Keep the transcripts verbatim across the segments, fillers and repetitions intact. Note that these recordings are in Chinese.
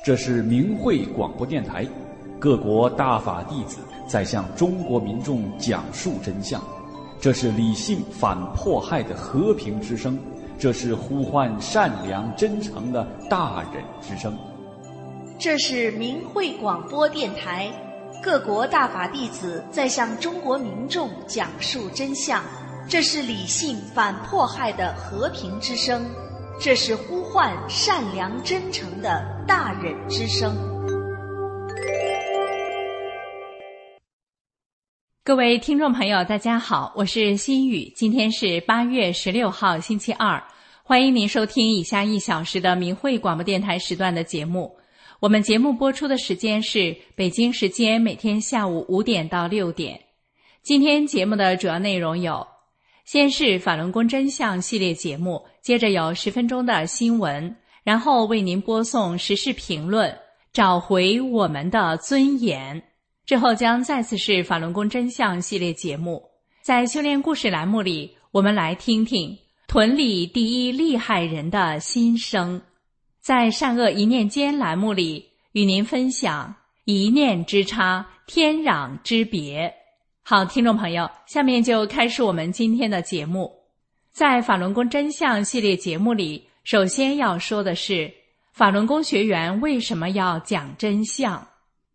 这是明慧广播电台，各国大法弟子在向中国民众讲述真相。这是理性反迫害的和平之声，这是呼唤善良真诚的大忍之声。 这是明慧广播电台，各国大法弟子在向中国民众讲述真相。这是理性反迫害的和平之声，这是呼唤善良真诚的大忍之声。 各位听众朋友大家好，我是心雨，今天是八月十六号星期二，欢迎您收听以下一小时的明慧广播电台时段的节目。我们节目播出的时间是北京时间每天下午五点到六点。今天节目的主要内容有：先是法轮功真相系列节目，接着有十分钟的新闻，然后为您播送时事评论，找回我们的尊严。之后将再次是法轮功真相系列节目。在修炼故事栏目里，我们来听听屯里第一厉害人的心声。在善恶一念间栏目里，与您分享一念之差，天壤之别。好，听众朋友，下面就开始我们今天的节目。在法轮功真相系列节目里，首先要说的是法轮功学员为什么要讲真相。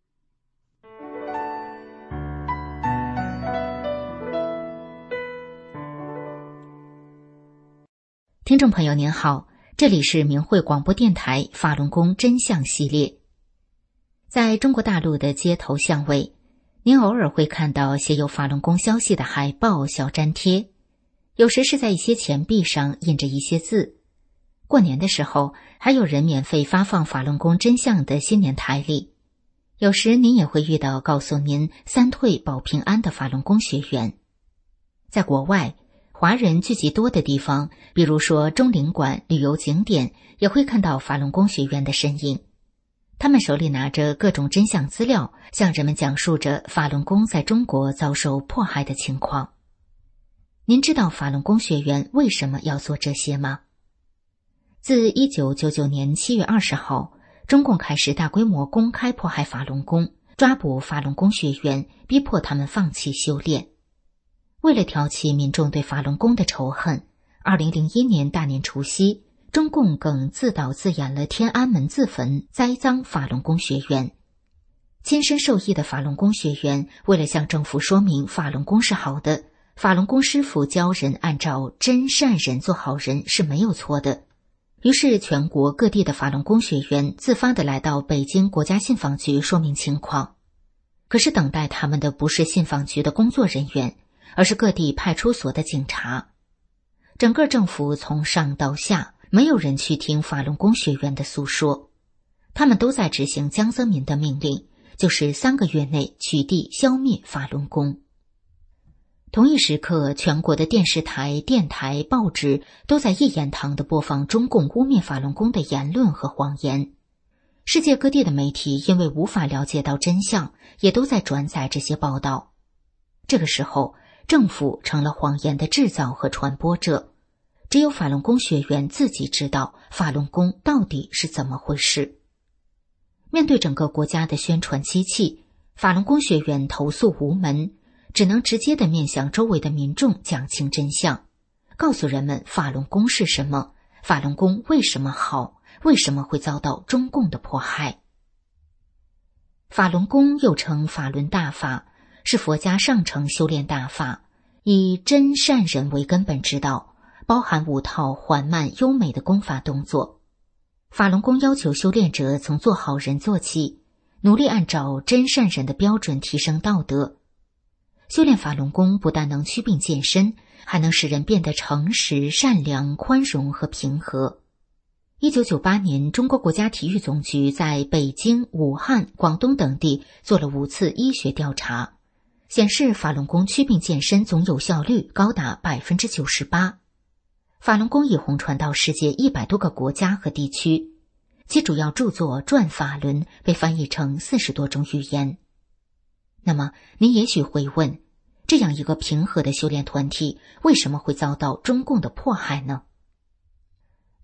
听众朋友您好，这里是明慧广播电台法轮功真相系列。在中国大陆的街头巷尾，您偶尔会看到写有法轮功消息的海报、小粘贴，有时是在一些钱币上印着一些字。过年的时候，还有人免费发放法轮功真相的新年台历。有时您也会遇到告诉您三退保平安的法轮功学员。在国外，华人聚集多的地方，比如说中领馆、旅游景点，也会看到法轮功学员的身影。他们手里拿着各种真相资料，向人们讲述着法轮功在中国遭受迫害的情况。您知道法轮功学员为什么要做这些吗？自一九九九年七月二十号，中共开始大规模公开迫害法轮功，抓捕法轮功学员，逼迫他们放弃修炼。为了挑起民众对法轮功的仇恨，二零零一年大年除夕，中共更自导自演了天安门自焚，栽赃法轮功学员。亲身受益的法轮功学员为了向政府说明法轮功是好的，法轮功师傅教人按照真善人做好人是没有错的，于是全国各地的法轮功学员自发地来到北京国家信访局说明情况。可是等待他们的不是信访局的工作人员，而是各地派出所的警察。整个政府从上到下，没有人去听法轮功学员的诉说，他们都在执行江泽民的命令，就是三个月内取缔消灭法轮功。同一时刻，全国的电视台、电台、报纸都在一言堂地播放中共污蔑法轮功的言论和谎言。世界各地的媒体因为无法了解到真相，也都在转载这些报道。这个时候，政府成了谎言的制造和传播者，只有法轮功学员自己知道法轮功到底是怎么回事。面对整个国家的宣传机器，法轮功学员投诉无门，只能直接地面向周围的民众讲清真相，告诉人们法轮功是什么，法轮功为什么好，为什么会遭到中共的迫害。法轮功又称法轮大法，是佛家上乘修炼大法，以真善人为根本之道，包含五套缓慢优美的功法动作。法轮功要求修炼者从做好人做起，努力按照真善人的标准提升道德。修炼法轮功不但能祛病健身，还能使人变得诚实、善良、宽容和平和。一九九八年，中国国家体育总局在北京、武汉、广东等地做了五次医学调查，显示法轮功祛病健身总有效率高达 百分之九十八。 法轮功已红传到世界一百多个国家和地区，其主要著作《转法轮》被翻译成四十多种语言。那么您也许会问，这样一个平和的修炼团体为什么会遭到中共的迫害呢？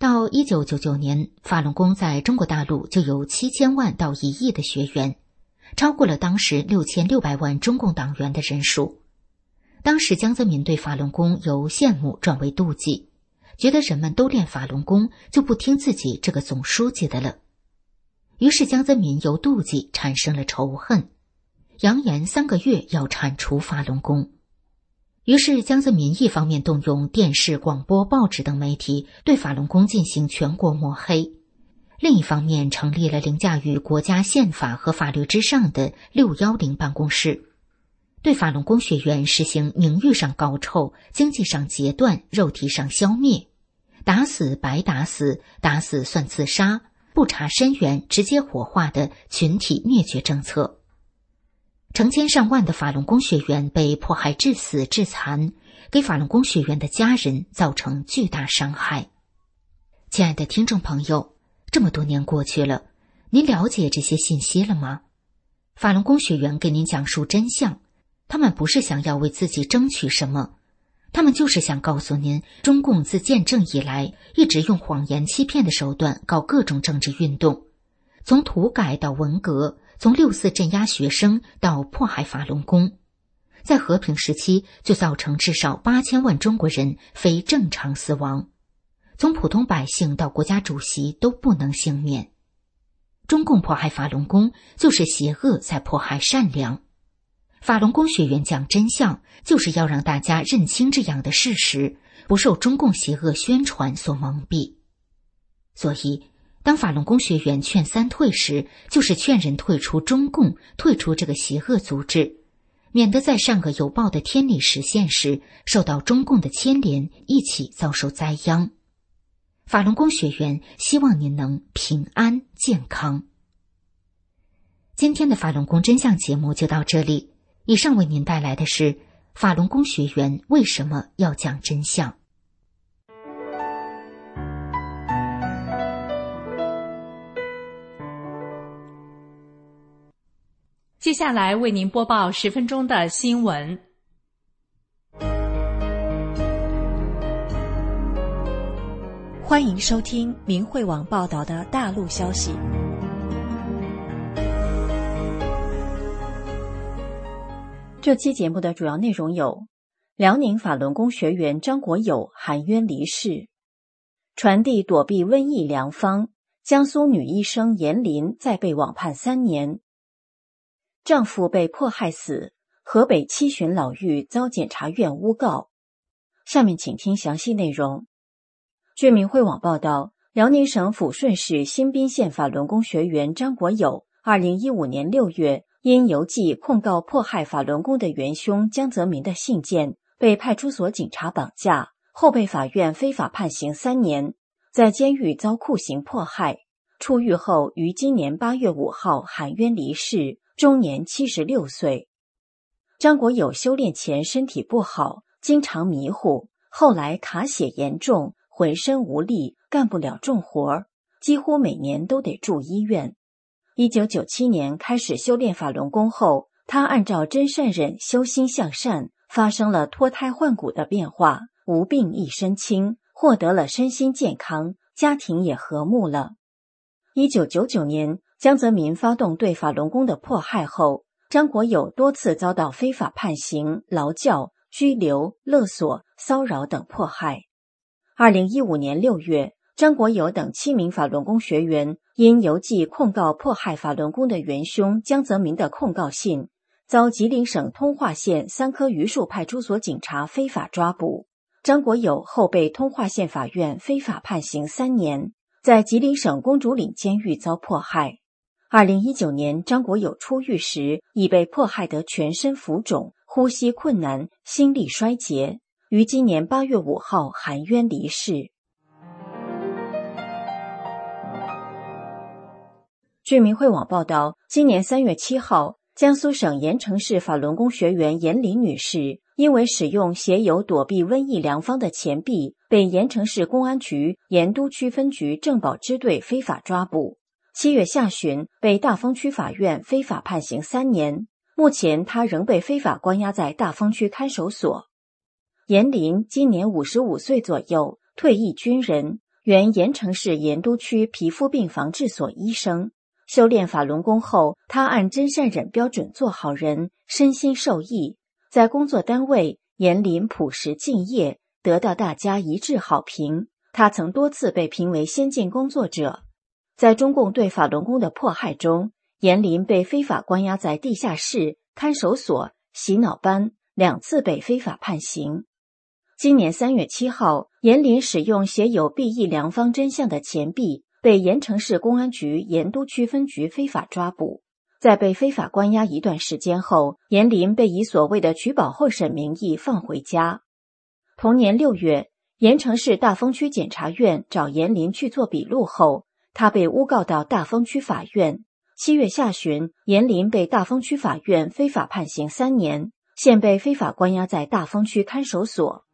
到一九九九年，法轮功在中国大陆就有七千万到一亿的学员，超过了当时六千六百万中共党员的人数。当时江泽民对法轮功由羡慕转为妒忌，觉得人们都练法轮功，就不听自己这个总书记的了。于是江泽民由妒忌产生了仇恨，扬言三个月要铲除法轮功。于是江泽民一方面动用电视、广播、报纸等媒体对法轮功进行全国抹黑，另一方面成立了凌驾于国家宪法和法律之上的六一零办公室，对法轮功学员实行名誉上高臭、经济上截断、肉体上消灭，打死白打死，打死算自杀，不查深源直接火化的群体灭绝政策。成千上万的法轮功学员被迫害致死致残，给法轮功学员的家人造成巨大伤害。亲爱的听众朋友，这么多年过去了，您了解这些信息了吗？法轮功学员给您讲述真相，他们不是想要为自己争取什么，他们就是想告诉您，中共自建政以来一直用谎言欺骗的手段搞各种政治运动，从土改到文革，从六四镇压学生到迫害法轮功，在和平时期就造成至少八千万中国人非正常死亡，从普通百姓到国家主席都不能幸免。中共迫害法轮功，就是邪恶在迫害善良。法轮功学员讲真相，就是要让大家认清这样的事实，不受中共邪恶宣传所蒙蔽。所以当法轮功学员劝三退时，就是劝人退出中共，退出这个邪恶组织，免得在善恶有报的天理实现时，受到中共的牵连，一起遭受灾殃。法轮功学员希望您能平安健康。今天的法轮功真相节目就到这里，以上为您带来的是法轮功学员为什么要讲真相。 接下来为您播报十分钟的新闻。 欢迎收听明慧网报道的大陆消息。这期节目的主要内容有：辽宁法轮功学员张国友含冤离世，传递躲避瘟疫良方，江苏女医生严林再被网判三年，丈夫被迫害死，河北七旬老妪遭检察院诬告。下面请听详细内容。据明慧网报道，辽宁省抚顺市新宾县法轮功学员张国友二零一五年六月因邮寄控告迫害法轮功的元凶江泽民的信件，被派出所警察绑架，后被法院非法判刑三年，在监狱遭酷刑迫害。出狱后于今年八月五号含冤离世，终年七十六岁。张国友修炼前身体不好，经常迷糊，后来卡血严重，浑身无力，干不了重活，几乎每年都得住医院。一九九七年开始修炼法轮功后，他按照真善忍修心向善，发生了脱胎换骨的变化，无病一身轻，获得了身心健康，家庭也和睦了。一九九九年，江泽民发动对法轮功的迫害后，张国友多次遭到非法判刑、劳教、拘留、勒索、骚扰等迫害。二零一五年六月，张国友等七名法轮功学员因邮寄控告迫害法轮功的元凶江泽民的控告信，遭吉林省通化县三棵榆树派出所警察非法抓捕。张国友后被通化县法院非法判刑三年，在吉林省公主岭监狱遭迫害。二零一九年，张国友出狱时已被迫害得全身浮肿，呼吸困难，心力衰竭，于今年八月五号含冤离世。据明慧网报道，今年三月七号，江苏省盐城市法轮功学员严林女士因为使用写有躲避瘟疫良方的钱币，被盐城市公安局盐都区分局政保支队非法抓捕。七月下旬，被大丰区法院非法判刑三年，目前她仍被非法关押在大丰区看守所。严林今年五十五岁左右，退役军人， 原盐城市盐都区皮肤病防治所医生。修炼法轮功后，他按真善忍标准做好人，身心受益，在工作单位严谨朴实敬业，得到大家一致好评。他曾多次被评为先进工作者。在中共对法轮功的迫害中，严林被非法关押在地下室、看守所、洗脑班，两次被非法判刑。今年三月七号，严林使用写有“必议良方真相”的钱币，被盐城市公安局盐都区分局非法抓捕。在被非法关押一段时间后，严林被以所谓的取保候审名义放回家。同年六月，盐城市大丰区检察院找严林去做笔录后，他被诬告到大丰区法院。七月下旬，严林被大丰区法院非法判刑三年，现被非法关押在大丰区看守所。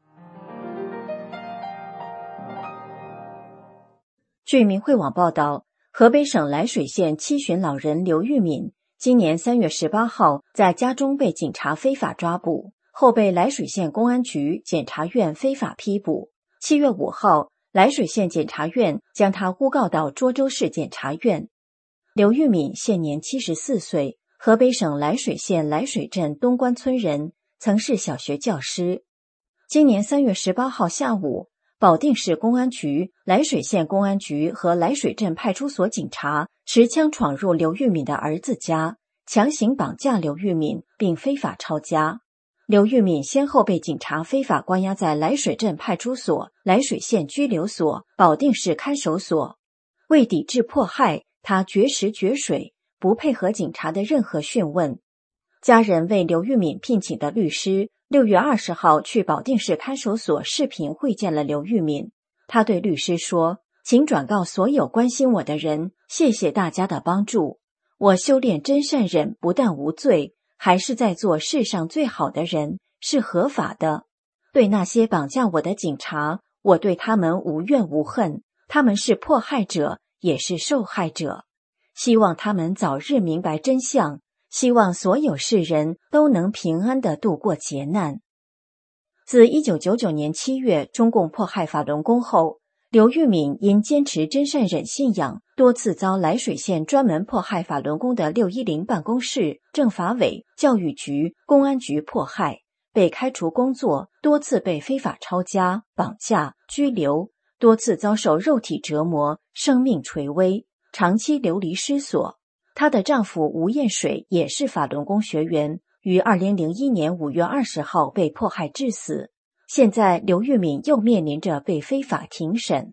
据明慧网报道，河北省涞水县七旬老人刘玉敏今年三月十八号在家中被警察非法抓捕，后被涞水县公安局检察院非法批捕。七月五号，涞水县检察院将他诬告到涿州市检察院。刘玉敏现年七十四岁，河北省涞水县涞水镇东关村人，曾是小学教师。今年三月十八号下午，保定市公安局、涞水县公安局和涞水镇派出所警察持枪闯入刘玉敏的儿子家，强行绑架刘玉敏并非法抄家。刘玉敏先后被警察非法关押在涞水镇派出所、涞水县拘留所、保定市看守所。为抵制迫害，他绝食绝水，不配合警察的任何讯问。家人为刘玉敏聘请的律师六月二十号去保定市看守所视频会见了刘玉敏。他对律师说，请转告所有关心我的人，谢谢大家的帮助。我修炼真善忍，不但无罪，还是在做世上最好的人，是合法的。对那些绑架我的警察，我对他们无怨无恨，他们是迫害者，也是受害者。希望他们早日明白真相，希望所有世人都能平安地度过劫难。自一九九九年七月中共迫害法轮功后，刘玉敏因坚持真善忍信仰，多次遭涞水县专门迫害法轮功的六一零办公室、政法委、教育局、公安局迫害，被开除工作，多次被非法抄家、绑架、拘留，多次遭受肉体折磨，生命垂危，长期流离失所。她的丈夫吴艳水也是法轮功学员，于二零零一年五月二十号被迫害致死。现在刘玉敏又面临着被非法庭审。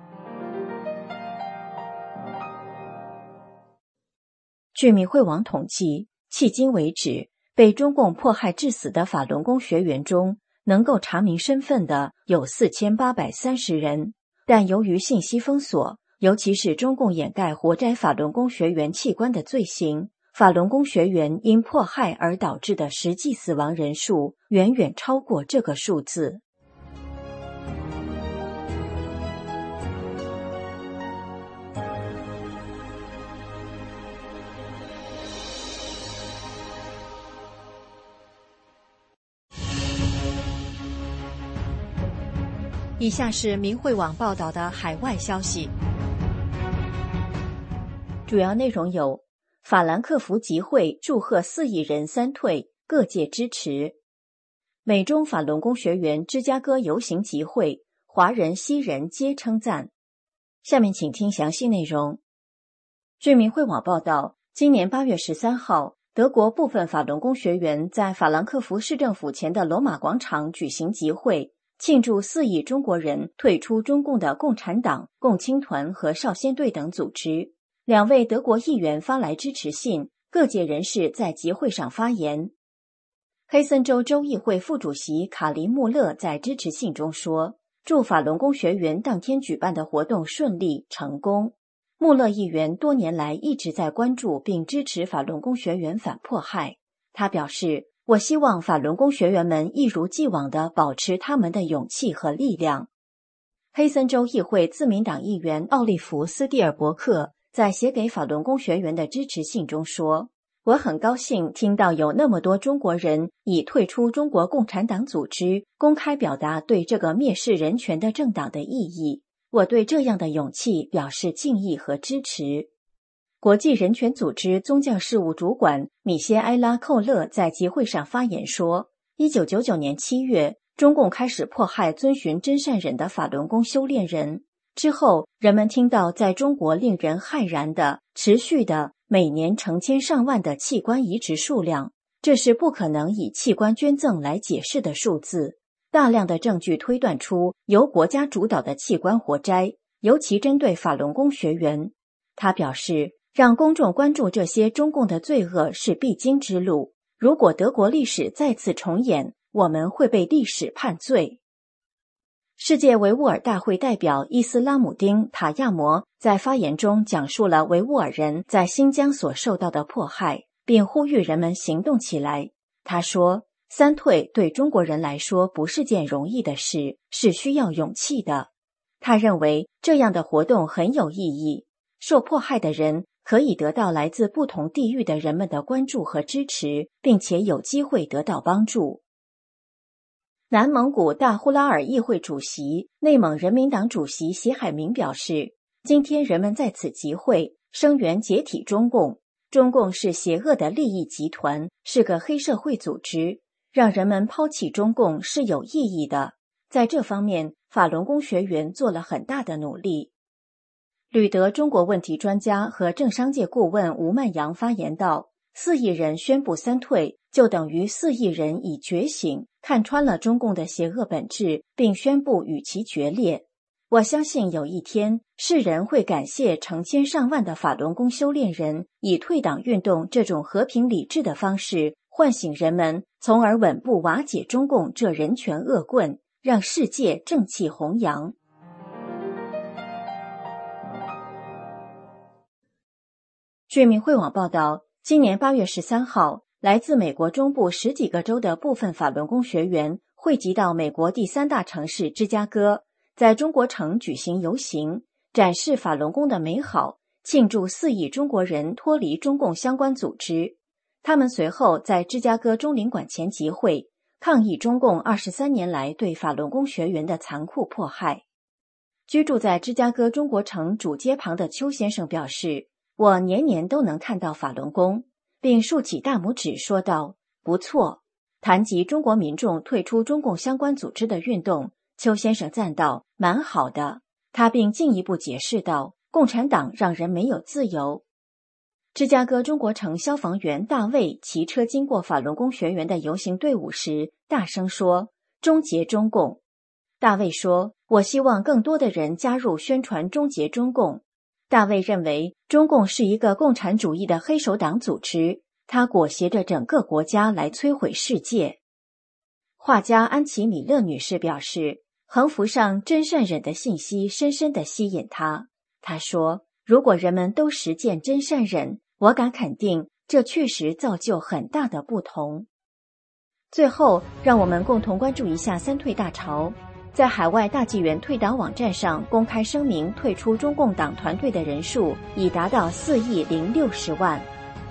据明慧网统计，迄今为止，被中共迫害致死的法轮功学员中，能够查明身份的有四千八百三十人，但由于信息封锁，尤其是中共掩盖活摘法轮功学员器官的罪行，法轮功学员因迫害而导致的实际死亡人数远远超过这个数字。以下是明慧网报道的海外消息，主要内容有：法兰克福集会祝贺四亿人三退，各界支持；美中法轮功学员芝加哥游行集会，华人西人皆称赞。下面请听详细内容。据明慧网报道，今年八月十三号，德国部分法轮功学员在法兰克福市政府前的罗马广场举行集会，庆祝四亿中国人退出中共的共产党、共青团和少先队等组织。两位德国议员发来支持信，各界人士在集会上发言。黑森州州议会副主席卡林穆勒在支持信中说，祝法轮功学员当天举办的活动顺利成功。穆勒议员多年来一直在关注并支持法轮功学员反迫害。他表示，我希望法轮功学员们一如既往地保持他们的勇气和力量。黑森州议会自民党议员奥利弗斯蒂尔伯克在写给法轮功学员的支持信中说，我很高兴听到有那么多中国人以退出中国共产党组织公开表达对这个蔑视人权的政党的意义， 我对这样的勇气表示敬意和支持。国际人权组织宗教事务主管米歇埃拉·寇勒在集会上发言说，一九九九年七月，中共开始迫害遵循真善忍的法轮功修炼人。之后，人们听到在中国令人骇然的、持续的、每年成千上万的器官移植数量，这是不可能以器官捐赠来解释的数字。大量的证据推断出由国家主导的器官活摘，尤其针对法轮功学员。他表示，让公众关注这些中共的罪恶是必经之路。如果德国历史再次重演，我们会被历史判罪。世界维吾尔大会代表伊斯拉姆丁·塔亚摩在发言中讲述了维吾尔人在新疆所受到的迫害，并呼吁人们行动起来。他说，三退对中国人来说不是件容易的事，是需要勇气的。他认为这样的活动很有意义，受迫害的人可以得到来自不同地域的人们的关注和支持，并且有机会得到帮助。南蒙古大呼拉尔议会主席、内蒙人民党主席习海明表示，今天人们在此集会，声援解体中共。中共是邪恶的利益集团，是个黑社会组织，让人们抛弃中共是有意义的。在这方面，法轮功学员做了很大的努力。旅德中国问题专家和政商界顾问吴曼阳发言道，四亿人宣布三退，就等于四亿人已觉醒，看穿了中共的邪恶本质，并宣布与其决裂。我相信有一天，世人会感谢成千上万的法轮功修炼人，以退党运动这种和平理智的方式唤醒人们，从而稳步瓦解中共这人权恶棍，让世界正气弘扬。据明慧网报道，今年八月十三号，来自美国中部十几个州的部分法轮功学员汇集到美国第三大城市芝加哥，在中国城举行游行，展示法轮功的美好，庆祝四亿中国人脱离中共相关组织。他们随后在芝加哥中领馆前集会，抗议中共二十三年来对法轮功学员的残酷迫害。居住在芝加哥中国城主街旁的邱先生表示，我年年都能看到法轮功，并竖起大拇指说道，不错。谈及中国民众退出中共相关组织的运动，邱先生赞道，蛮好的。他并进一步解释道，共产党让人没有自由。芝加哥中国城消防员大卫骑车经过法轮功学员的游行队伍时，大声说，终结中共。大卫说，我希望更多的人加入宣传终结中共。大卫认为，中共是一个共产主义的黑手党组织，它裹挟着整个国家来摧毁世界。画家安琪米勒女士表示，横幅上真善忍的信息深深地吸引她。她说，如果人们都实践真善忍，我敢肯定，这确实造就很大的不同。最后，让我们共同关注一下三退大潮。在海外大纪元退党网站上公开声明退出中共党团队的人数已达到四亿零六十万。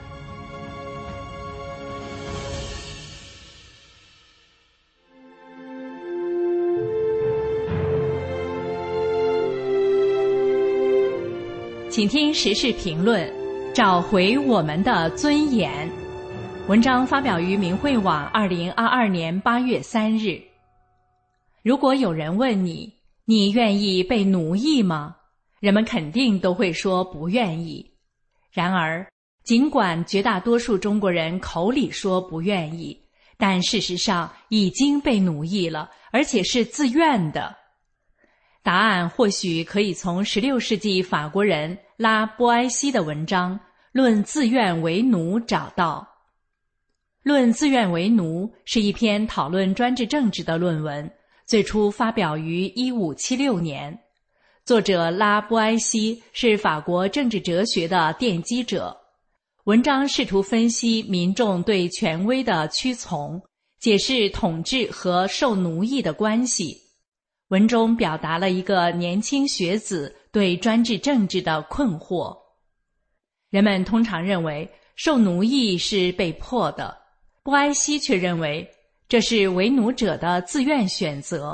请听时事评论，找回我们的尊严。文章发表于明慧网二零二二年八月三日。如果有人问你，你愿意被奴役吗？人们肯定都会说不愿意。然而，尽管绝大多数中国人口里说不愿意，但事实上已经被奴役了，而且是自愿的。答案或许可以从十六世纪法国人拉波埃西的文章《论自愿为奴》找到。《论自愿为奴》是一篇讨论专制政治的论文，最初发表于一五七六年。作者拉波埃西是法国政治哲学的奠基者。文章试图分析民众对权威的屈从，解释统治和受奴役的关系。文中表达了一个年轻学子对专制政治的困惑。人们通常认为受奴役是被迫的，波埃西却认为这是为奴者的自愿选择。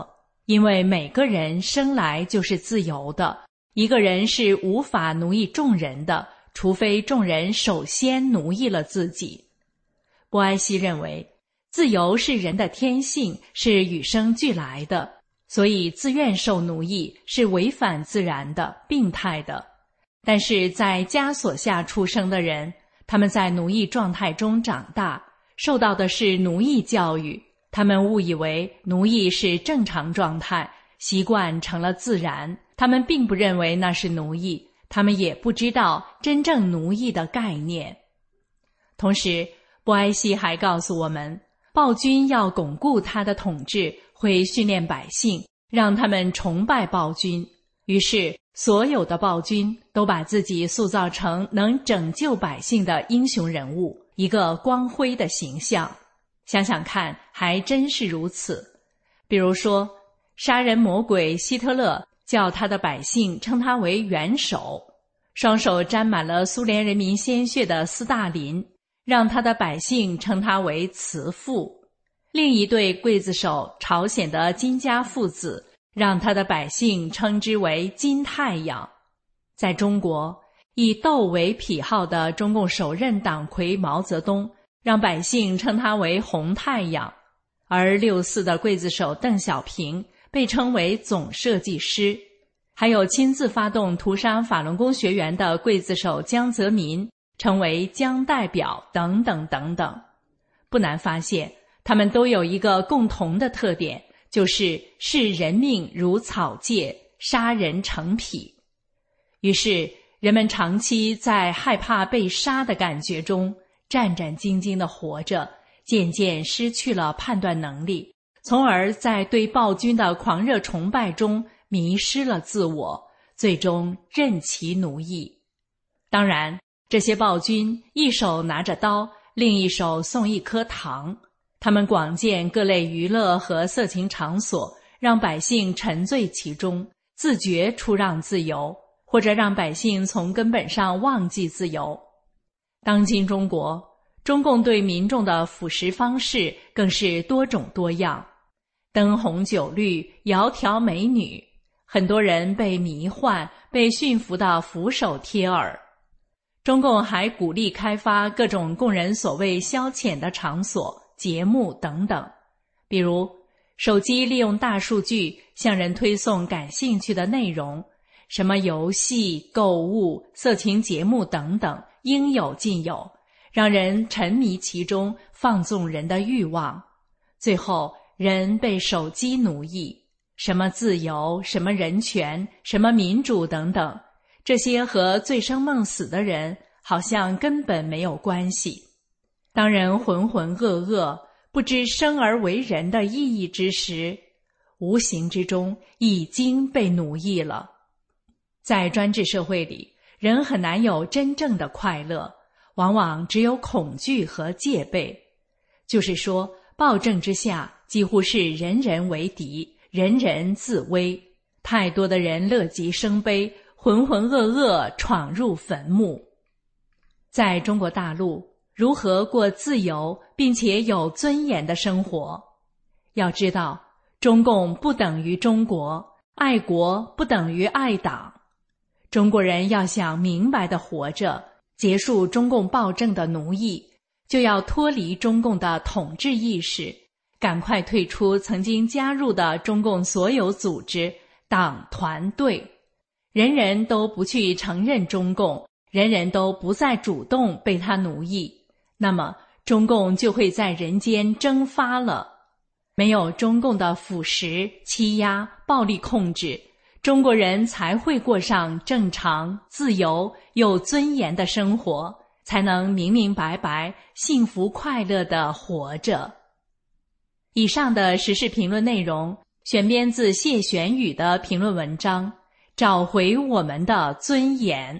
因为每个人生来就是自由的，一个人是无法奴役众人的，除非众人首先奴役了自己。波埃西认为，自由是人的天性，是与生俱来的，所以自愿受奴役是违反自然的、病态的。但是在枷锁下出生的人，他们在奴役状态中长大，受到的是奴役教育，他们误以为奴役是正常状态，习惯成了自然，他们并不认为那是奴役，他们也不知道真正奴役的概念。同时，波埃西还告诉我们，暴君要巩固他的统治，会训练百姓，让他们崇拜暴君。于是，所有的暴君都把自己塑造成能拯救百姓的英雄人物，一个光辉的形象。想想看，还真是如此。比如说，杀人魔鬼希特勒叫他的百姓称他为元首，双手沾满了苏联人民鲜血的斯大林让他的百姓称他为慈父。另一对刽子手朝鲜的金家父子让他的百姓称之为金太阳。在中国，以斗为癖好的中共首任党魁毛泽东让百姓称他为红太阳，而六四的刽子手邓小平被称为总设计师，还有亲自发动屠杀法轮功学员的刽子手江泽民称为江代表等等等等。不难发现，他们都有一个共同的特点，就是视人命如草芥，杀人成癖。于是人们长期在害怕被杀的感觉中战战兢兢地活着，渐渐失去了判断能力，从而在对暴君的狂热崇拜中迷失了自我，最终任其奴役。当然，这些暴君一手拿着刀，另一手送一颗糖，他们广建各类娱乐和色情场所，让百姓沉醉其中，自觉出让自由，或者让百姓从根本上忘记自由。当今中国，中共对民众的腐蚀方式更是多种多样，灯红酒绿，窈窕美女，很多人被迷幻，被驯服的俯首帖耳。中共还鼓励开发各种供人所谓消遣的场所、节目等等，比如手机利用大数据向人推送感兴趣的内容，什么游戏、购物、色情节目等等，应有尽有，让人沉迷其中，放纵人的欲望。最后，人被手机奴役，什么自由、什么人权、什么民主等等，这些和醉生梦死的人好像根本没有关系。当人浑浑噩噩，不知生而为人的意义之时，无形之中已经被奴役了。在专制社会里，人很难有真正的快乐，往往只有恐惧和戒备。就是说，暴政之下几乎是人人为敌，人人自危，太多的人乐极生悲，浑浑噩噩闯入坟墓。在中国大陆，如何过自由并且有尊严的生活？要知道，中共不等于中国，爱国不等于爱党。中国人要想明白地活着，结束中共暴政的奴役，就要脱离中共的统治意识，赶快退出曾经加入的中共所有组织、党团队。人人都不去承认中共，人人都不再主动被他奴役，那么中共就会在人间蒸发了。没有中共的腐蚀、欺压、暴力控制，中国人才会过上正常、自由、有尊严的生活，才能明明白白、幸福快乐地活着。以上的时事评论内容选编自谢玄宇的评论文章《找回我们的尊严》。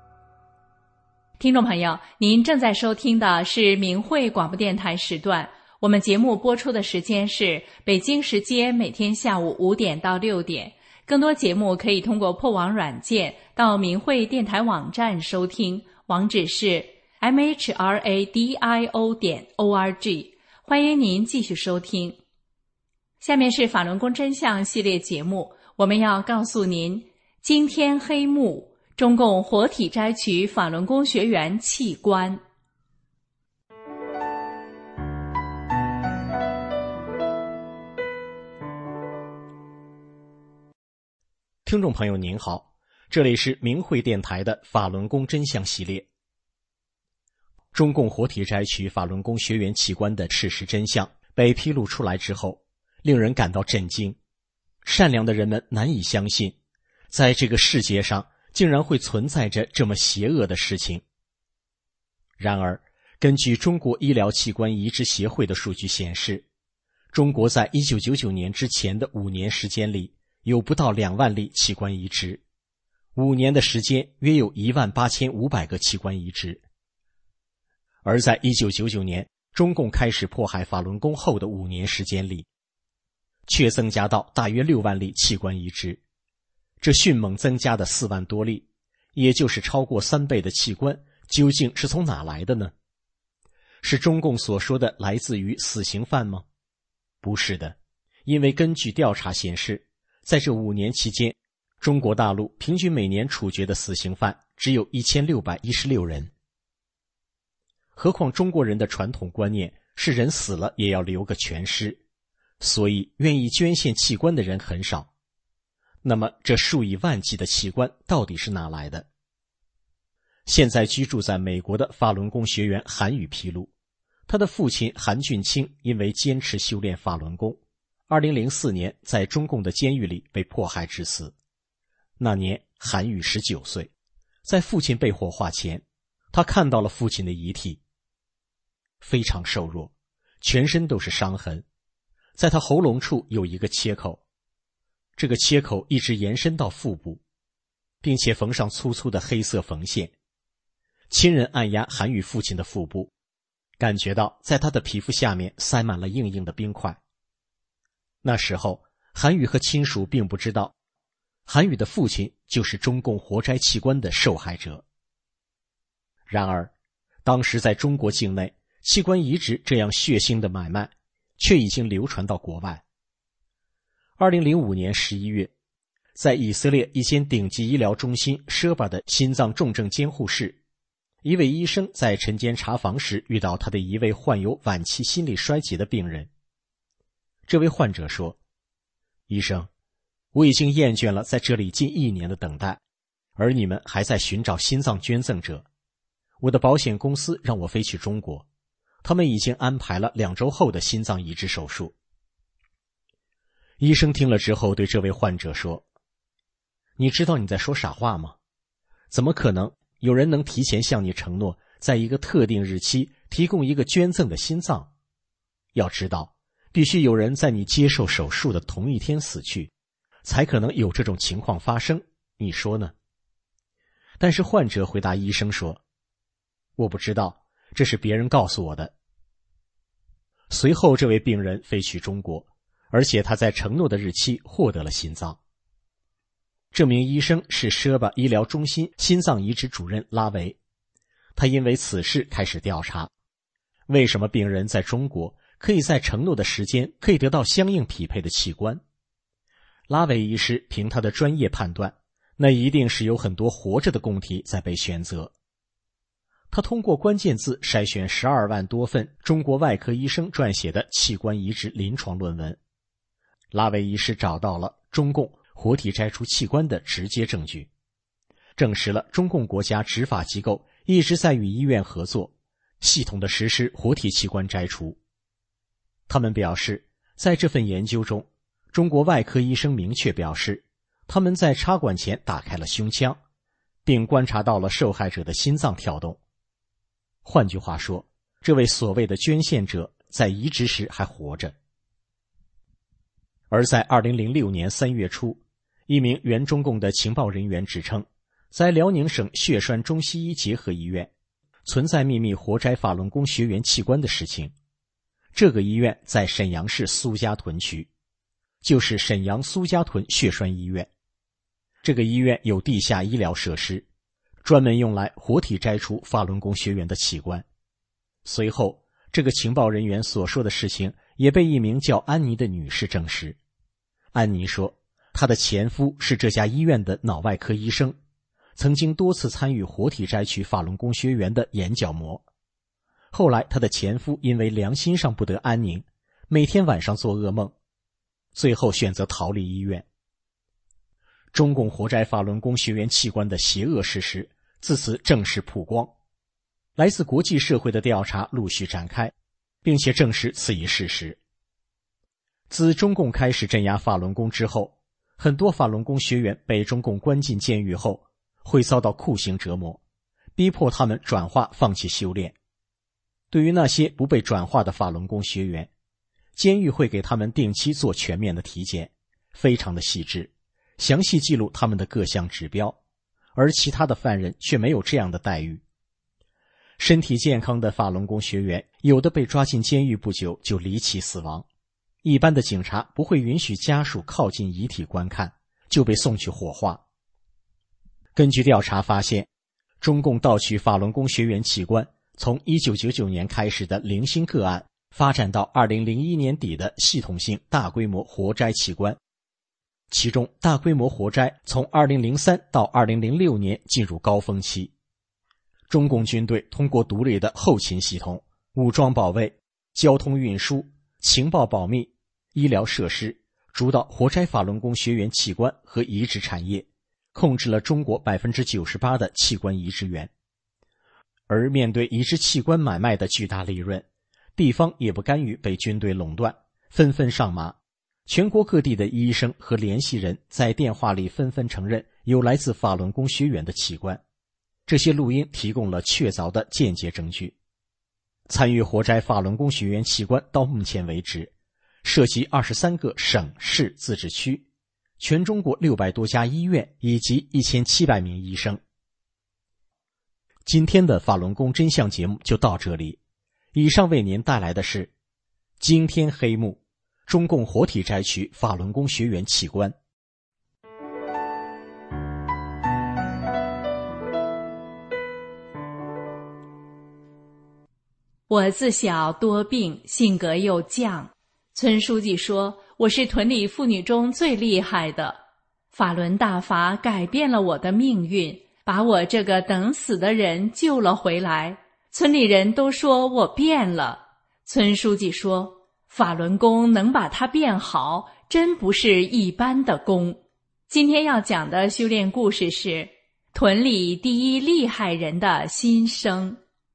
听众朋友，您正在收听的是明慧广播电台时段， 我们节目播出的时间是北京时间每天下午五点到六点。更多节目可以通过破网软件到明慧电台网站收听，网址是 m h r a d i o 点 o r g。 欢迎您继续收听。下面是法轮功真相系列节目，我们要告诉您今天黑幕，中共活体摘取法轮功学员器官。 听众朋友您好，这里是明慧电台的法轮功真相系列。中共活体摘取法轮功学员器官的事实真相被披露出来之后，令人感到震惊。善良的人们难以相信，在这个世界上竟然会存在着这么邪恶的事情。然而，根据中国医疗器官移植协会的数据显示，中国在一九九九年之前的五年时间里有不到两万例器官移植，五年的时间约有一万八千五百个器官移植。而在一九九九年中共开始迫害法轮功后的五年时间里，却增加到大约六万例器官移植，这迅猛增加的四万多例，也就是超过三倍的器官，究竟是从哪来的呢？是中共所说的来自于死刑犯吗？不是的，因为根据调查显示，在这五年期间，中国大陆平均每年处决的死刑犯只有一千六百一十六人。何况中国人的传统观念是人死了也要留个全尸，所以愿意捐献器官的人很少。那么这数以万计的器官到底是哪来的？现在居住在美国的法轮功学员韩宇披露，他的父亲韩俊清因为坚持修炼法轮功，二零零四年在中共的监狱里被迫害致死。那年韩宇十九岁，在父亲被火化前，他看到了父亲的遗体，非常瘦弱，全身都是伤痕，在他喉咙处有一个切口，这个切口一直延伸到腹部，并且缝上粗粗的黑色缝线。亲人按压韩宇父亲的腹部，感觉到在他的皮肤下面塞满了硬硬的冰块。那时候韩宇和亲属并不知道，韩宇的父亲就是中共活摘器官的受害者。然而当时在中国境内，器官移植这样血腥的买卖却已经流传到国外。二零零五年十一月，在以色列一间顶级医疗中心舍巴的心脏重症监护室，一位医生在晨间查房时遇到他的一位患有晚期心力衰竭的病人。这位患者说，医生，我已经厌倦了在这里近一年的等待，而你们还在寻找心脏捐赠者。我的保险公司让我飞去中国，他们已经安排了两周后的心脏移植手术。医生听了之后对这位患者说，你知道你在说傻话吗？怎么可能有人能提前向你承诺，在一个特定日期提供一个捐赠的心脏？要知道，必须有人在你接受手术的同一天死去，才可能有这种情况发生，你说呢？但是患者回答医生说，我不知道，这是别人告诉我的。随后这位病人飞去中国，而且他在承诺的日期获得了心脏。这名医生是舍巴医疗中心心脏移植主任拉维，他因为此事开始调查，为什么病人在中国可以在承诺的时间可以得到相应匹配的器官。拉维医师凭他的专业判断，那一定是有很多活着的供体在被选择。他通过关键字筛选十二万多份中国外科医生撰写的器官移植临床论文，拉维医师找到了中共活体摘除器官的直接证据，证实了中共国家执法机构一直在与医院合作，系统地实施活体器官摘除。他们表示，在这份研究中，中国外科医生明确表示，他们在插管前打开了胸腔，并观察到了受害者的心脏跳动。换句话说，这位所谓的捐献者在移植时还活着。而在二零零六年三月初，一名原中共的情报人员指称，在辽宁省血栓中西医结合医院存在秘密活摘法轮功学员器官的事情。 这个医院在沈阳市苏家屯区，就是沈阳苏家屯血栓医院。这个医院有地下医疗设施，专门用来活体摘除法轮功学员的器官。随后，这个情报人员所说的事情也被一名叫安妮的女士证实。安妮说，她的前夫是这家医院的脑外科医生，曾经多次参与活体摘取法轮功学员的眼角膜。后来她的前夫因为良心上不得安宁，每天晚上做噩梦，最后选择逃离医院。中共活摘法轮功学员器官的邪恶事实自此正式曝光，来自国际社会的调查陆续展开，并且证实此一事实。自中共开始镇压法轮功之后，很多法轮功学员被中共关进监狱后，会遭到酷刑折磨，逼迫他们转化放弃修炼。对于那些不被转化的法轮功学员，监狱会给他们定期做全面的体检，非常的细致，详细记录他们的各项指标，而其他的犯人却没有这样的待遇。身体健康的法轮功学员，有的被抓进监狱不久就离奇死亡，一般的警察不会允许家属靠近遗体观看，就被送去火化。根据调查发现，中共盗取法轮功学员器官从一九九九年开始的零星个案，发展到二零零一年底的系统性大规模活摘器官。其中大规模活摘从二零零三到二零零六年进入高峰期。中共军队通过独立的后勤系统、武装保卫、交通运输、情报保密、医疗设施，主导活摘法轮功学员器官和移植产业，控制了中国 百分之九十八 的器官移植源。而面对移植器官买卖的巨大利润，地方也不甘于被军队垄断，纷纷上马。全国各地的医生和联系人在电话里纷纷承认有来自法轮功学员的器官，这些录音提供了确凿的间接证据。参与活摘法轮功学员器官到目前为止，涉及二十三个省市自治区，全中国六百多家医院以及一千七百名医生。今天的法轮功真相节目就到这里，以上为您带来的是惊天黑幕，中共活体摘取法轮功学员器官。 我自小多病，性格又犟。村书记说，我是屯里妇女中最厉害的。法轮大法改变了我的命运，把我这个等死的人救了回来。村里人都说我变了。村书记说，法轮功能把它变好，真不是一般的功。今天要讲的修炼故事是屯里第一厉害人的心声。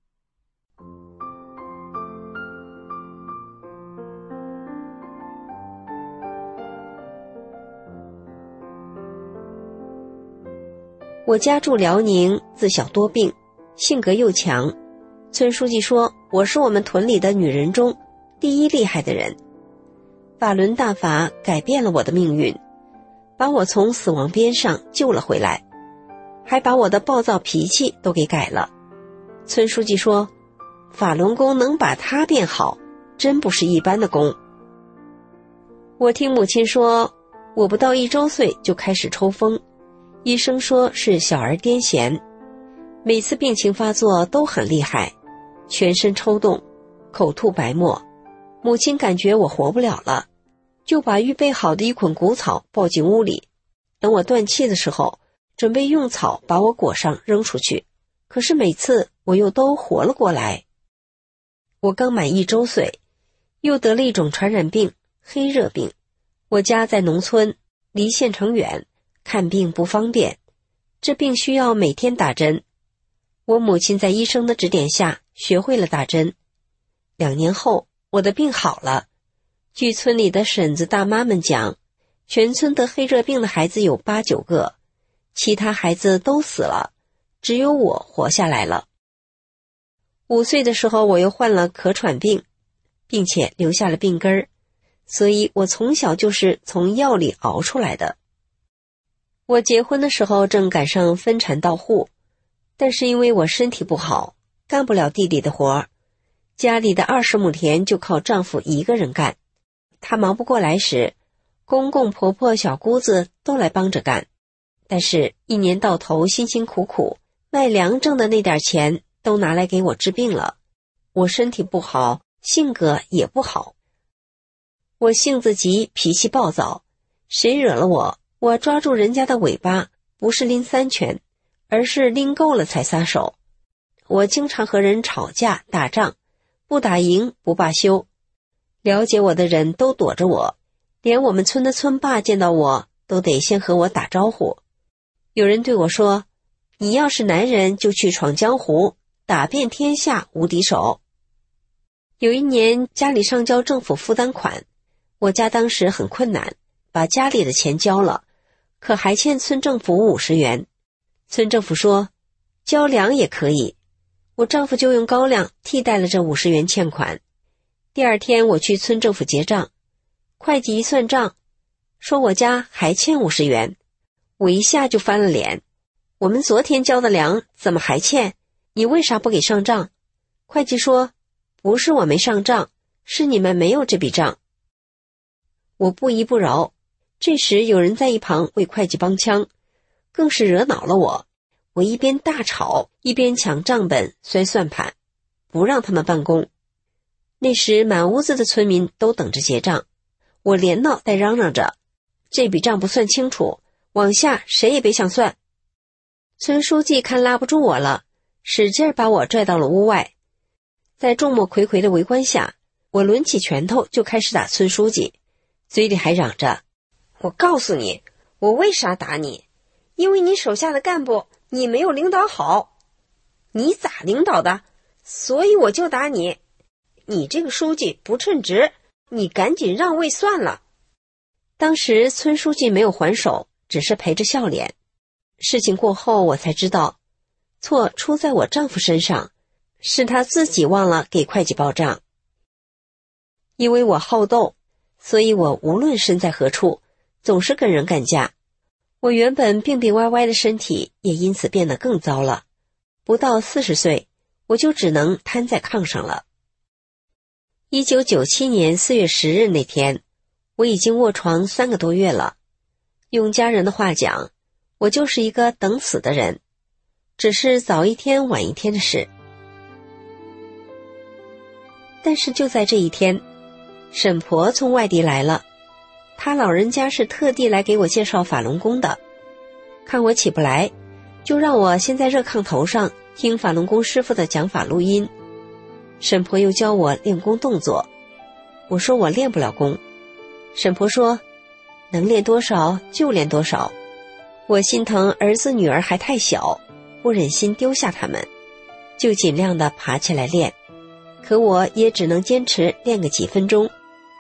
我家住辽宁，自小多病，性格又强。村书记说，我是我们屯里的女人中第一厉害的人。法轮大法改变了我的命运，把我从死亡边上救了回来，还把我的暴躁脾气都给改了。村书记说，法轮功能把它变好，真不是一般的功。我听母亲说，我不到一周岁就开始抽风，医生说是小儿癫痫，每次病情发作都很厉害，全身抽动，口吐白沫。母亲感觉我活不了了，就把预备好的一捆谷草抱进屋里，等我断气的时候，准备用草把我裹上扔出去，可是每次我又都活了过来。我刚满一周岁，又得了一种传染病，黑热病。我家在农村，离县城远，看病不方便，这病需要每天打针。我母亲在医生的指点下学会了打针。两年后，我的病好了。据村里的婶子大妈们讲，全村得黑热病的孩子有八九个，其他孩子都死了，只有我活下来了。五岁的时候，我又患了咳喘病，并且留下了病根儿，所以我从小就是从药里熬出来的。我结婚的时候正赶上分产到户，但是因为我身体不好，干不了地里的活儿， 家里的二十亩田就靠丈夫一个人干，他忙不过来时，公公婆婆小姑子都来帮着干，但是一年到头辛辛苦苦卖粮挣的那点钱都拿来给我治病了，我身体不好，性格也不好。我性子急，脾气暴躁，谁惹了我，我抓住人家的尾巴，不是拎三拳，而是拎够了才撒手。我经常和人吵架打仗，不打赢不罢休。了解我的人都躲着我，连我们村的村霸见到我都得先和我打招呼。有人对我说，你要是男人就去闯江湖，打遍天下无敌手。有一年家里上交政府负担款，我家当时很困难，把家里的钱交了，可还欠村政府五十元。村政府说交粮也可以，我丈夫就用高粱替代了这五十元欠款。第二天我去村政府结账，会计一算账，说我家还欠五十元，我一下就翻了脸。我们昨天交的粮怎么还欠？你为啥不给上账？会计说，不是我没上账，是你们没有这笔账。我不依不饶，这时有人在一旁为会计帮腔，更是惹恼了我。我一边大吵，一边抢账本摔算盘，不让他们办公。那时满屋子的村民都等着结账，我连闹带嚷嚷着，这笔账不算清楚，往下谁也别想算。村书记看拉不住我了，使劲把我拽到了屋外。在众目睽睽的围观下，我抡起拳头就开始打村书记，嘴里还嚷着，我告诉你，我为啥打你？因为你手下的干部你没有领导好。你咋领导的？所以我就打你。你这个书记不称职，你赶紧让位算了。当时村书记没有还手，只是陪着笑脸。事情过后我才知道，错出在我丈夫身上，是他自己忘了给会计报账。因为我好斗，所以我无论身在何处，总是跟人干架。我原本病病歪歪的身体也因此变得更糟了。不到四十岁，我就只能瘫在炕上了。一九九七年四月十日那天，我已经卧床三个多月了。用家人的话讲，我就是一个等死的人，只是早一天晚一天的事。但是就在这一天，沈婆从外地来了，她老人家是特地来给我介绍法轮功的。看我起不来，就让我先在热炕头上听法轮功师傅的讲法录音。沈婆又教我练功动作，我说我练不了功。沈婆说，能练多少就练多少。我心疼儿子女儿还太小，不忍心丢下他们，就尽量的爬起来练，可我也只能坚持练个几分钟。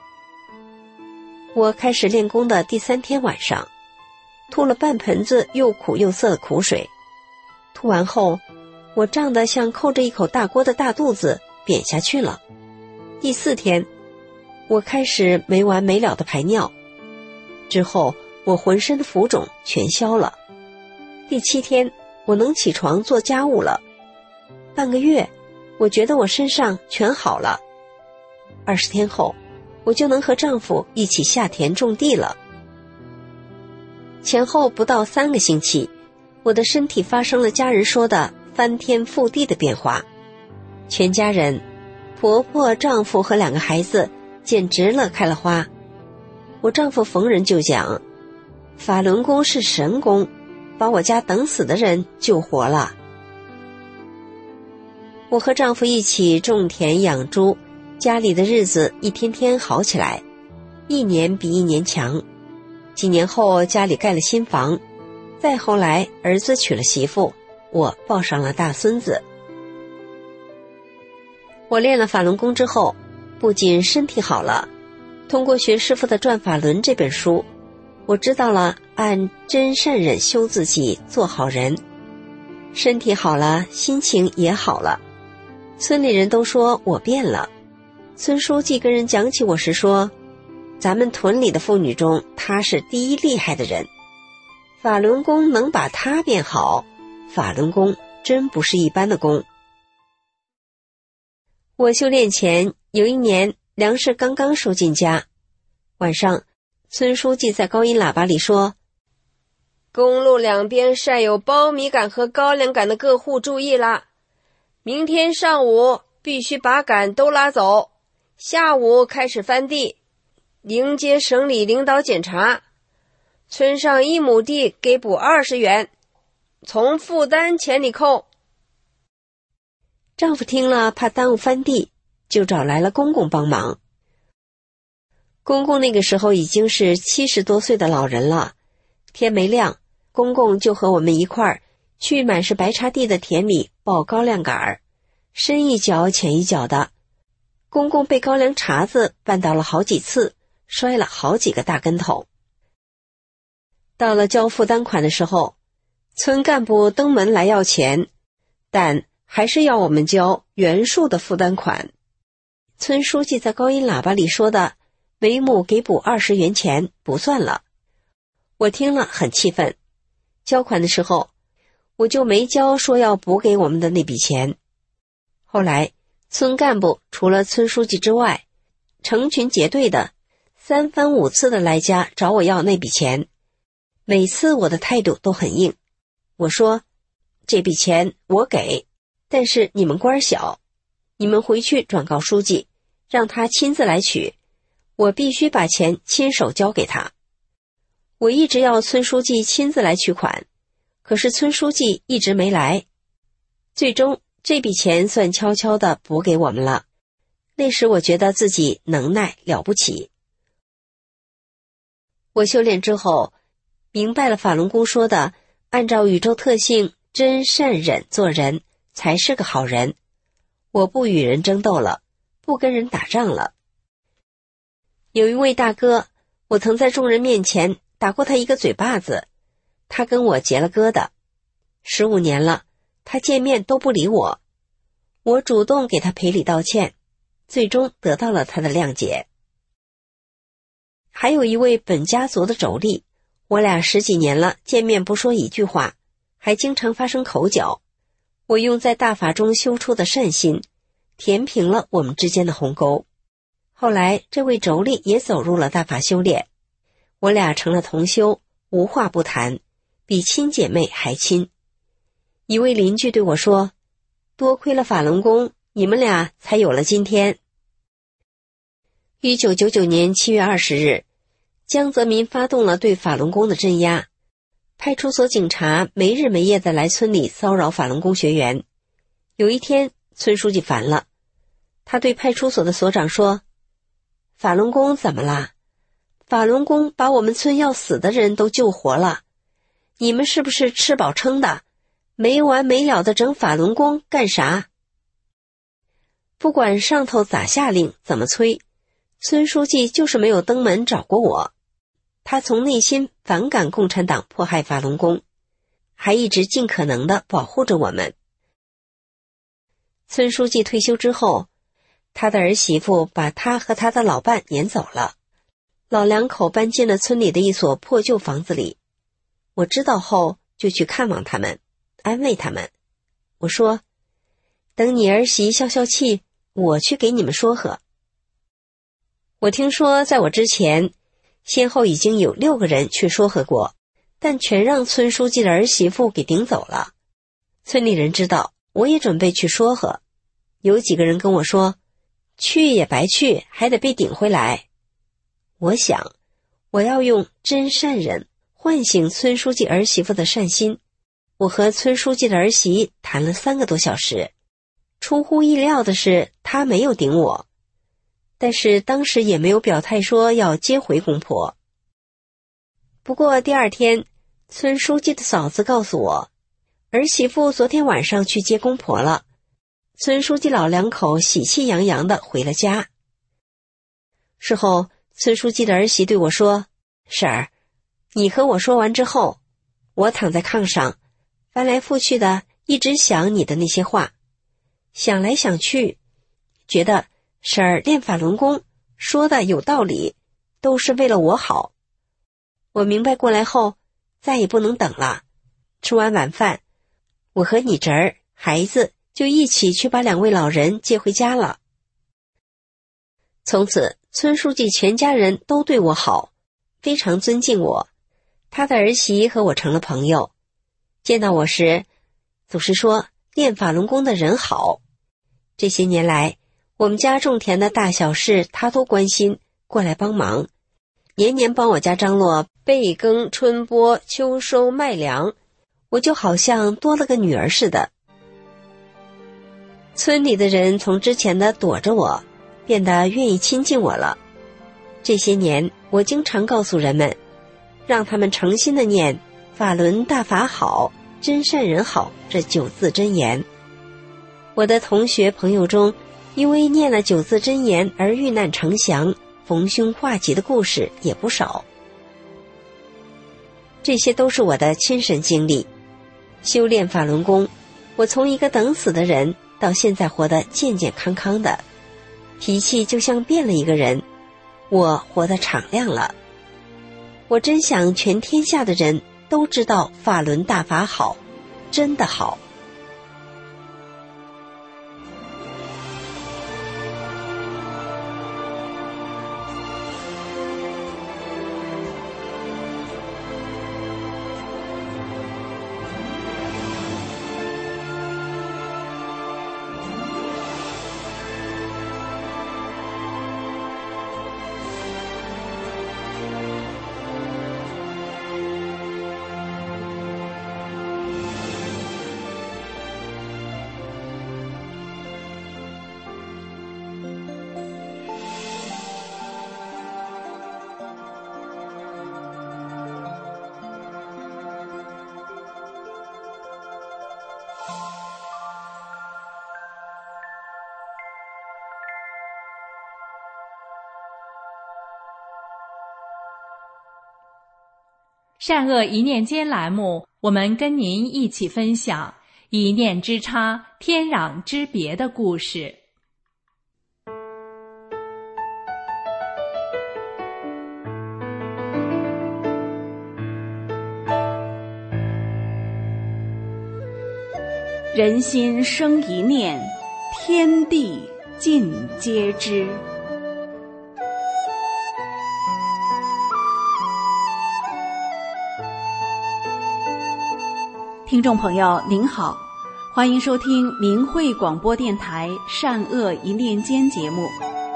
我开始练功的第三天晚上，吐了半盆子又苦又涩的苦水，吐完后，我胀得像扣着一口大锅的大肚子扁下去了。第四天，我开始没完没了的排尿，之后我浑身的浮肿全消了。第七天，我能起床做家务了。半个月，我觉得我身上全好了。二十天后，我就能和丈夫一起下田种地了。前后不到三个星期，我的身体发生了家人说的翻天覆地的变化。全家人，婆婆、丈夫和两个孩子简直乐开了花。我丈夫逢人就讲，法轮功是神功，把我家等死的人救活了。我和丈夫一起种田养猪，家里的日子一天天好起来，一年比一年强。几年后家里盖了新房，再后来儿子娶了媳妇，我抱上了大孙子。我练了法轮功之后，不仅身体好了，通过学师傅的《转法轮》这本书，我知道了按真善忍修自己，做好人。身体好了，心情也好了。村里人都说我变了。村书记跟人讲起我时说，咱们屯里的妇女中，她是第一厉害的人。法轮功能把她变好，法轮功真不是一般的功。 我修炼前有一年粮食刚刚收进家，晚上村书记在高音喇叭里说，公路两边晒有苞米杆和高粱杆的各户注意啦，明天上午必须把杆都拉走，下午开始翻地，迎接省里领导检查，村上一亩地给补二十元，从负担钱里扣。丈夫听了怕耽误翻地，就找来了公公帮忙。公公那个时候已经是七十多岁的老人了，天没亮，公公就和我们一块儿去满是白茶地的田里抱高粱杆儿，深一脚浅一脚的。公公被高粱茬子绊倒了好几次，摔了好几个大跟头。到了交负担款的时候，村干部登门来要钱，但还是要我们交原数的负担款。村书记在高音喇叭里说的每亩给补二十元钱不算了，我听了很气愤。交款的时候我就没交说要补给我们的那笔钱。后来村干部除了村书记之外，成群结队的三番五次的来家找我要那笔钱，每次我的态度都很硬。我说，这笔钱我给，但是你们官小，你们回去转告书记，让他亲自来取，我必须把钱亲手交给他。我一直要村书记亲自来取款，可是村书记一直没来。最终这笔钱算悄悄地补给我们了。那时我觉得自己能耐了不起。我修炼之后明白了法轮功说的按照宇宙特性真善忍做人才是个好人。我不与人争斗了，不跟人打仗了。有一位大哥，我曾在众人面前打过他一个嘴巴子，他跟我结了疙瘩。十五年了，他见面都不理我。我主动给他赔礼道歉，最终得到了他的谅解。还有一位本家族的妯娌，我俩十几年了，见面不说一句话，还经常发生口角。我用在大法中修出的善心，填平了我们之间的鸿沟。后来这位妯娌也走入了大法修炼，我俩成了同修，无话不谈，比亲姐妹还亲。一位邻居对我说，多亏了法轮功，你们俩才有了今天。一九九九年七月二十日，江泽民发动了对法轮功的镇压，派出所警察没日没夜地来村里骚扰法轮功学员。有一天，村书记烦了，他对派出所的所长说，法轮功怎么啦？法轮功把我们村要死的人都救活了，你们是不是吃饱撑的，没完没了地整法轮功干啥？不管上头咋下令，怎么催，村书记就是没有登门找过我。他从内心反感共产党迫害法轮功，还一直尽可能地保护着我们。村书记退休之后，他的儿媳妇把他和他的老伴撵走了，老两口搬进了村里的一所破旧房子里。我知道后就去看望他们，安慰他们。我说，等你儿媳消消气，我去给你们说和。我听说在我之前，先后已经有六个人去说和过，但全让村书记的儿媳妇给顶走了。村里人知道，我也准备去说和。有几个人跟我说，去也白去，还得被顶回来。我想，我要用真善忍唤醒村书记儿媳妇的善心。我和村书记的儿媳谈了三个多小时，出乎意料的是，她没有顶我。但是当时也没有表态说要接回公婆。不过第二天，村书记的嫂子告诉我，儿媳妇昨天晚上去接公婆了。村书记老两口喜气洋洋地回了家。事后，村书记的儿媳对我说，婶儿，你和我说完之后，我躺在炕上，翻来覆去的一直想你的那些话，想来想去，觉得婶儿练法轮功说的有道理，都是为了我好。我明白过来后，再也不能等了。吃完晚饭，我和你侄儿、孩子就一起去把两位老人接回家了。 从此，村书记全家人都对我好，非常尊敬我。他的儿媳和我成了朋友，见到我时总是说练法轮功的人好。这些年来，我们家种田的大小事他都关心，过来帮忙，年年帮我家张罗备耕、春播、秋收麦粮，我就好像多了个女儿似的。村里的人从之前的躲着我，变得愿意亲近我了。这些年，我经常告诉人们，让他们诚心的念法轮大法好，真善人好这九字真言。我的同学朋友中，因为念了九字真言而遇难成祥、逢凶化吉的故事也不少。这些都是我的亲身经历。修炼法轮功，我从一个等死的人到现在活得健健康康的，脾气就像变了一个人，我活得敞亮了。我真想全天下的人都知道法轮大法好，真的好。 善恶一念间栏目，我们跟您一起分享一念之差，天壤之别的故事。 人心生一念，天地尽皆知。听众朋友您好，欢迎收听明慧广播电台善恶一念间节目。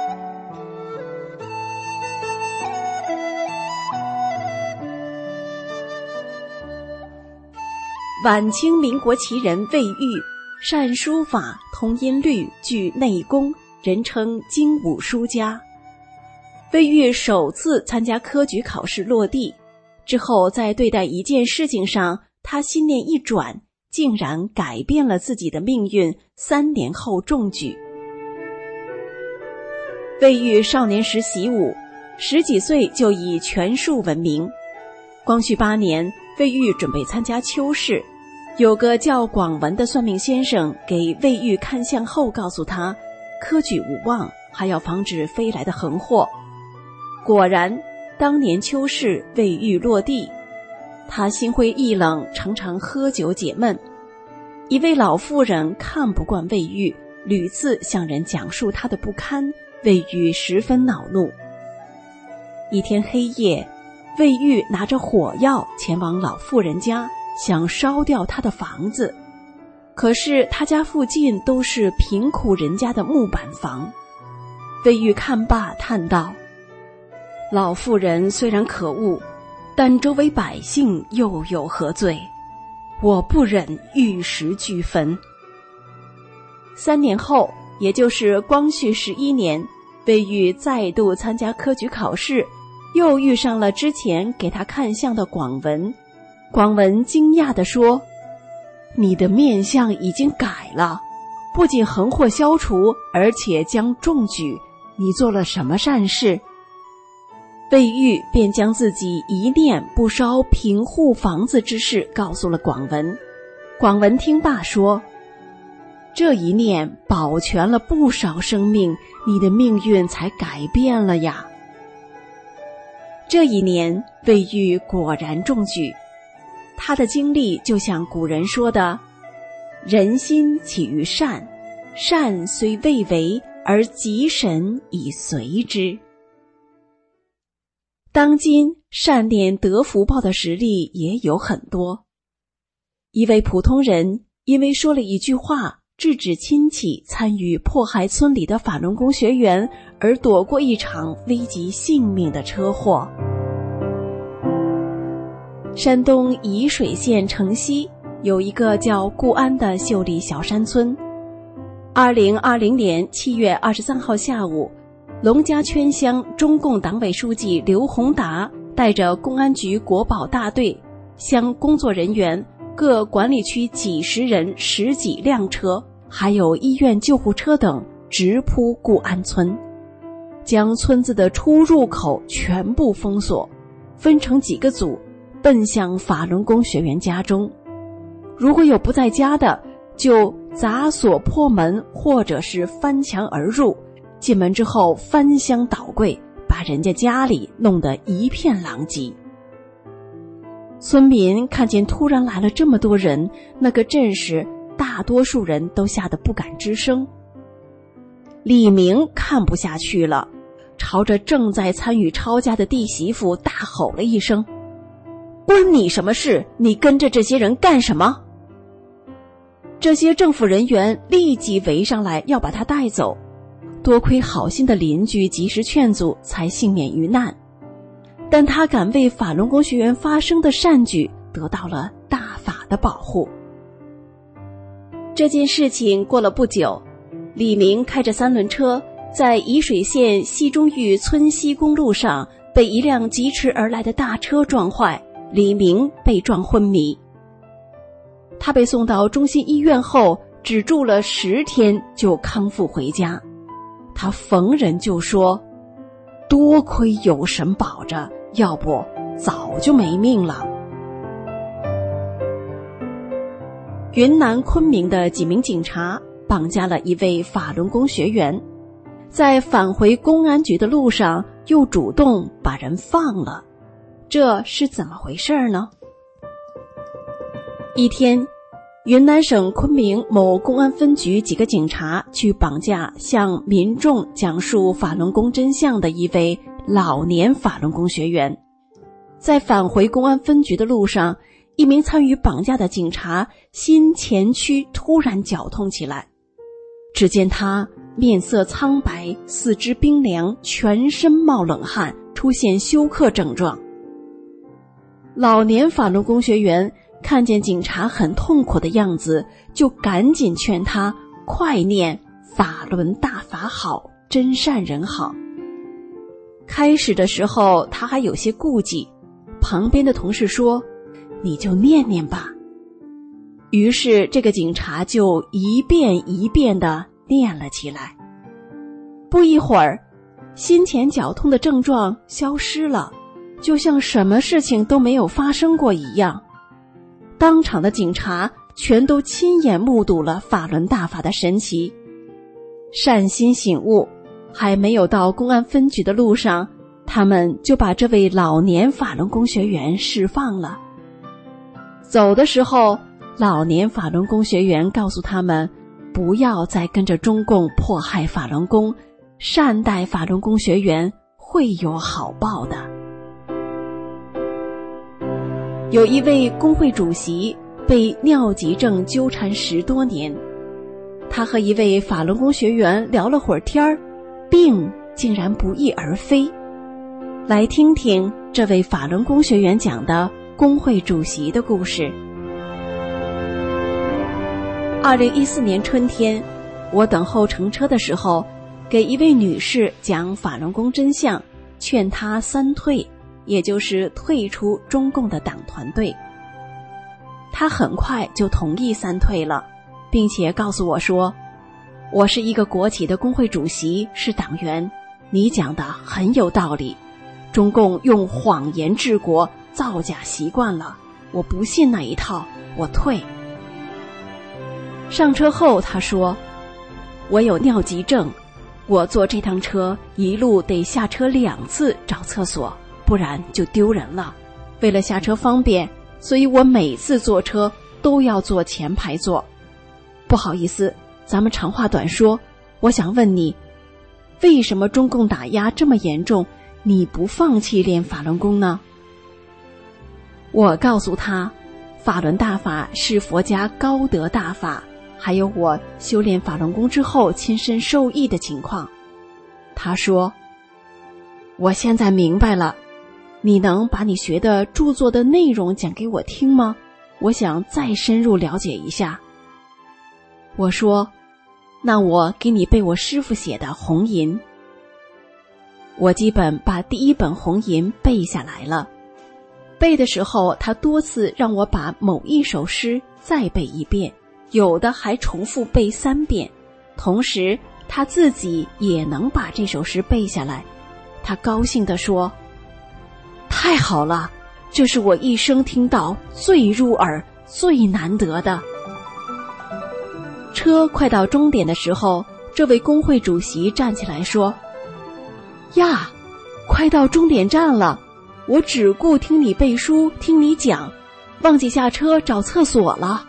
晚清民国奇人魏玉，善书法，通音律，具内功，人称精武书家。魏玉首次参加科举考试落第之后，在对待一件事情上，他心念一转，竟然改变了自己的命运，三年后中举。魏玉少年时习武，十几岁就以拳术闻名。光绪八年，魏玉准备参加秋试，有个叫广文的算命先生给魏玉看相后告诉他，科举无望，还要防止飞来的横祸。果然，当年秋试魏玉落地。他心灰意冷，常常喝酒解闷。一位老妇人看不惯魏玉，屡次向人讲述他的不堪，魏玉十分恼怒。一天黑夜，魏玉拿着火药前往老妇人家，想烧掉他的房子。可是他家附近都是贫苦人家的木板房。魏玉看罢叹道：老妇人虽然可恶，但周围百姓又有何罪？我不忍玉石俱焚。三年后，也就是光绪十一年，魏玉再度参加科举考试，又遇上了之前给他看相的广文。广文惊讶地说：你的面相已经改了，不仅横祸消除，而且将中举，你做了什么善事？魏玉便将自己一念不烧平户房子之事告诉了广文。广文听罢说：这一念保全了不少生命，你的命运才改变了呀。这一年，魏玉果然中举。他的经历就像古人说的：人心起于善，善虽未为， 而极神以随之。当今善念得福报的实例也有很多。一位普通人因为说了一句话，制止亲戚参与迫害村里的法轮功学员，而躲过一场危及性命的车祸。山东沂水县城西有一个叫固安的秀丽小山村。二零二零年七月二十三号下午，龙家圈乡中共党委书记刘宏达带着公安局国保大队、乡工作人员、各管理区几十人、十几辆车，还有医院救护车等，直扑固安村，将村子的出入口全部封锁，分成几个组，奔向法轮功学员家中。如果有不在家的，就砸锁破门，或者是翻墙而入，进门之后翻箱倒柜，把人家家里弄得一片狼藉。村民看见突然来了这么多人，那个阵势，大多数人都吓得不敢吱声。李明看不下去了，朝着正在参与抄家的弟媳妇大吼了一声：“关你什么事？你跟着这些人干什么？”这些政府人员立即围上来要把他带走，多亏好心的邻居及时劝阻，才幸免于难。但他敢为法轮功学员发声的善举得到了大法的保护。这件事情过了不久，李明开着三轮车在沂水县西中峪村西公路上被一辆疾驰而来的大车撞坏，李明被撞昏迷。他被送到中心医院后，只住了十天就康复回家。他逢人就说：“多亏有神保着，要不早就没命了。”云南昆明的几名警察绑架了一位法轮功学员，在返回公安局的路上又主动把人放了，这是怎么回事呢？一天，云南省昆明某公安分局几个警察去绑架向民众讲述法轮功真相的一位老年法轮功学员。在返回公安分局的路上，一名参与绑架的警察心前区突然绞痛起来，只见他面色苍白，四肢冰凉，全身冒冷汗，出现休克症状。老年法轮功学员看见警察很痛苦的样子，就赶紧劝他快念法轮大法好，真善人好。开始的时候他还有些顾忌，旁边的同事说：“你就念念吧。”于是这个警察就一遍一遍地念了起来。不一会儿，心前绞痛的症状消失了，就像什么事情都没有发生过一样。当场的警察全都亲眼目睹了法轮大法的神奇。善心醒悟，还没有到公安分局的路上，他们就把这位老年法轮功学员释放了。走的时候，老年法轮功学员告诉他们，不要再跟着中共迫害法轮功，善待法轮功学员，会有好报的。有一位工会主席被尿急症纠缠十多年，他和一位法轮功学员聊了会儿天儿，病竟然不翼而飞。来听听这位法轮功学员讲的工会主席的故事。二零一四年春天，我等候乘车的时候，给一位女士讲法轮功真相，劝她三退，也就是退出中共的党团队。她很快就同意三退了，并且告诉我说：“我是一个国企的工会主席，是党员，你讲的很有道理。中共用谎言治国，造假习惯了，我不信那一套，我退。”上车后他说：“我有尿急症，我坐这趟车一路得下车两次找厕所，不然就丢人了。为了下车方便，所以我每次坐车都要坐前排座。不好意思，咱们长话短说，我想问你， 为什么中共打压这么严重，你不放弃练法轮功呢？我告诉他，法轮大法是佛家高德大法，还有我修炼法轮功之后亲身受益的情况。他说，我现在明白了，你能把你学的著作的内容讲给我听吗？我想再深入了解一下。我说，那我给你背我师父写的红吟。我基本把第一本红吟背下来了。背的时候，他多次让我把某一首诗再背一遍，有的还重复背三遍。同时，他自己也能把这首诗背下来。他高兴地说，太好了，这是我一生听到最入耳、最难得的。车快到终点的时候，这位工会主席站起来说，呀，快到终点站了，我只顾听你背书，听你讲，忘记下车找厕所了。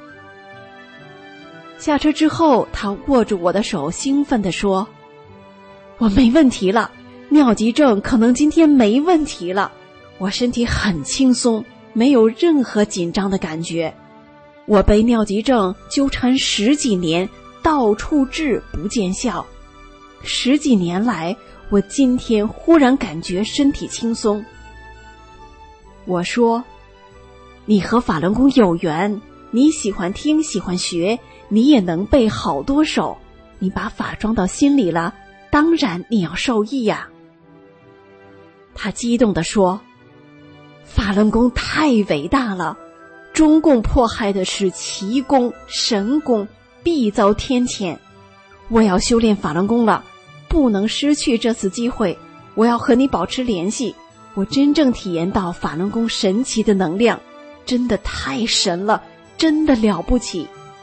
下车之后，他握住我的手，兴奋地说，我没问题了，尿急症可能今天没问题了，我身体很轻松，没有任何紧张的感觉。我被尿急症纠缠十几年，到处治不见效。十几年来，我今天忽然感觉身体轻松。我说，你和法轮功有缘，你喜欢听喜欢学，你也能背好多首，你把法装到心里了，当然你要受益呀。他激动地说，法轮功太伟大了，中共迫害的是奇功神功，必遭天谴。我要修炼法轮功了，不能失去这次机会，我要和你保持联系，我真正体验到法轮功神奇的能量，真的太神了，真的了不起。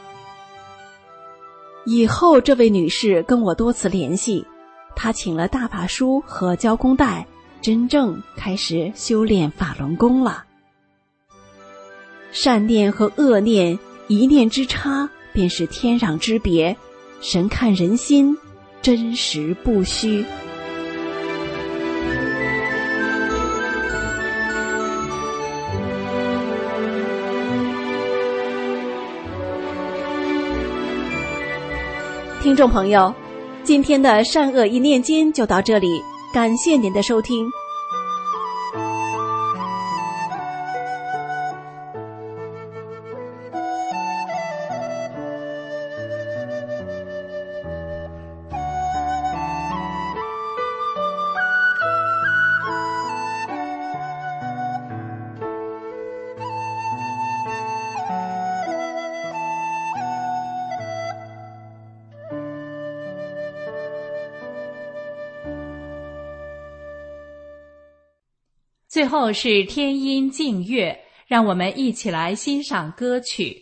以后这位女士跟我多次联系，她请了大法书和交工带，真正开始修炼法轮功了。善念和恶念一念之差，便是天壤之别，神看人心，真实不虚。听众朋友，今天的善恶一念间就到这里，感谢您的收听。 最后是天音静乐，让我们一起来欣赏歌曲。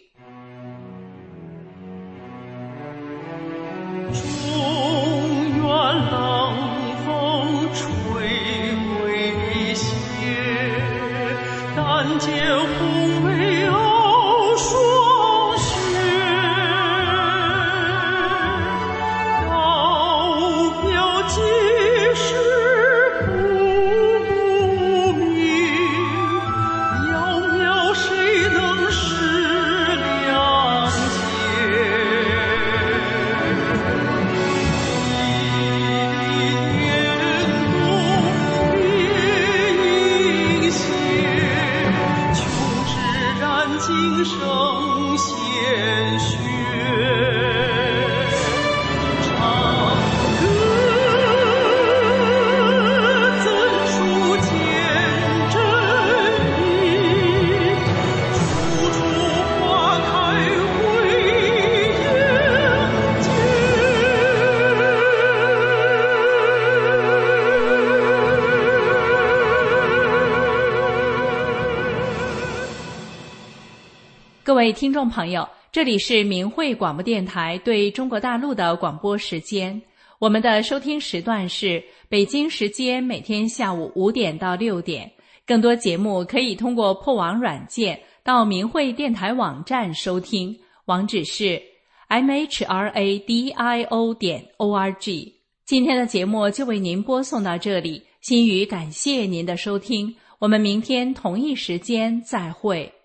中原冷风吹未歇，但见红梅傲霜雪，遥飘几时各位听众朋友，这里是明慧广播电台对中国大陆的广播时间。我们的收听时段是北京时间每天下午五点到六点。更多节目可以通过破网软件到明慧电台网站收听，网址是 m h r a d i o 点 o r g。 今天的节目就为您播送到这里，心语感谢您的收听，我们明天同一时间再会。